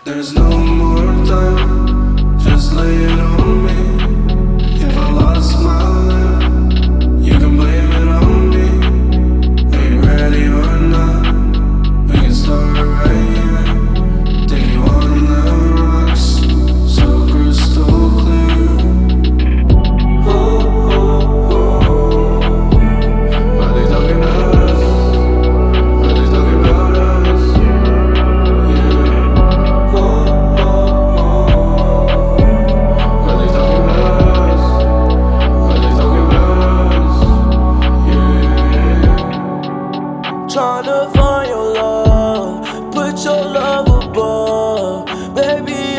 There's no more time, just lay it on me. If I lost my life, you can blame it on me. Are you ready or not? We can start right here. Take you on the rocks, so crystal clear. Oh, oh, oh. Are they talking about us? Are they talking about us? Yeah. Oh, oh, oh. Are they talking about us? Are they talking about us? Yeah. Tryna find your love, put your love above. Baby,